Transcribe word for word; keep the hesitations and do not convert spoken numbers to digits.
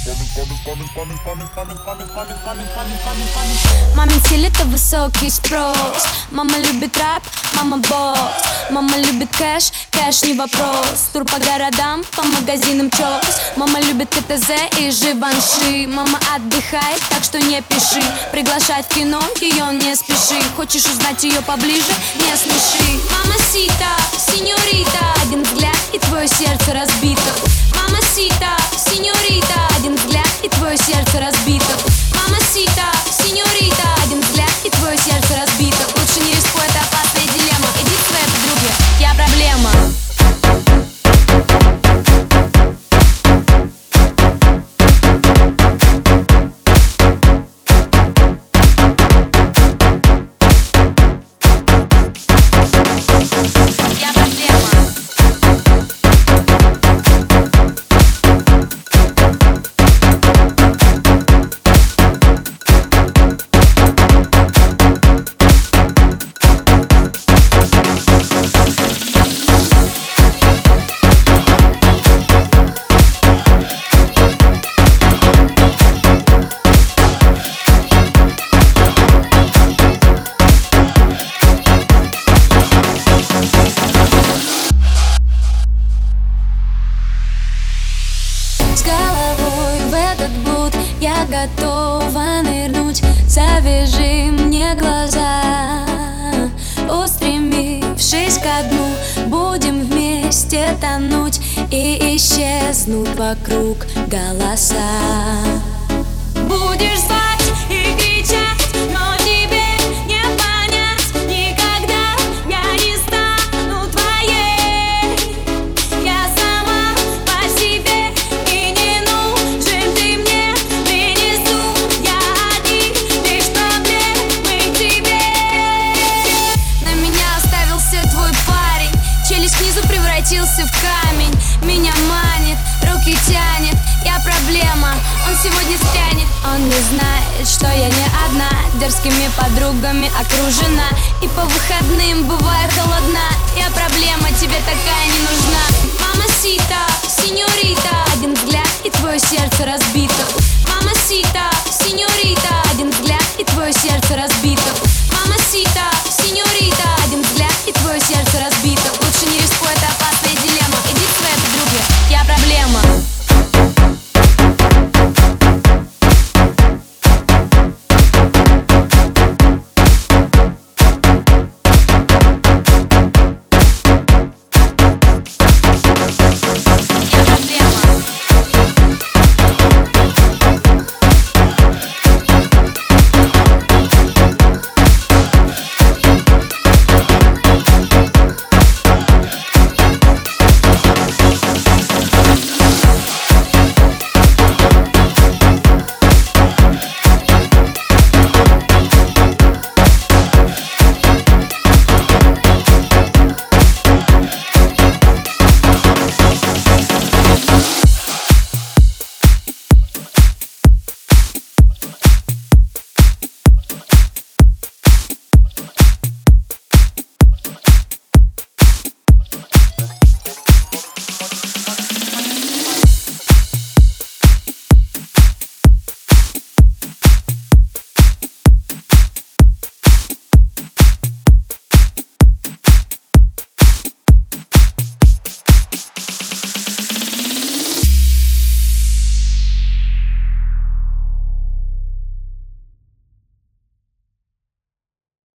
Мамин стиль — это высокий спрос. Мама любит рэп, мама босс. Мама любит кэш, кэш не вопрос. Тур по городам, по магазинам чёс. Мама любит КТЗ и Живанши. Мама отдыхает, так что не пиши. Приглашать в кино, ее не спеши. Хочешь узнать ее поближе, не смеши. Мамасита, сеньорита, один взгляд и твое сердце разбито. Мамасита, сеньорита, один взгляд и твое сердце разбито. Мамасита, сеньорита, один взгляд и твое сердце разбито. Лучше не рискуй, это опасная дилемма. Иди к своей подруге, я проблема. Я готова нырнуть, завяжи мне глаза. Устремившись ко дну, будем вместе тонуть и исчезнут вокруг голоса. Будешь звать и кричать, но тебе не понять никогда. Я не стану твоей, я сама по себе, и не нужен ты мне. Я один, лишь проблемы к тебе. На меня оставился твой парень, челюсть снизу превратился в камень. Меня манит, руки тянет, я проблема, он сегодня стрянет. Он не знает, что я не одна, дерзкими подругами окружена, и по выходным бывает холодна. Я проблема, тебе так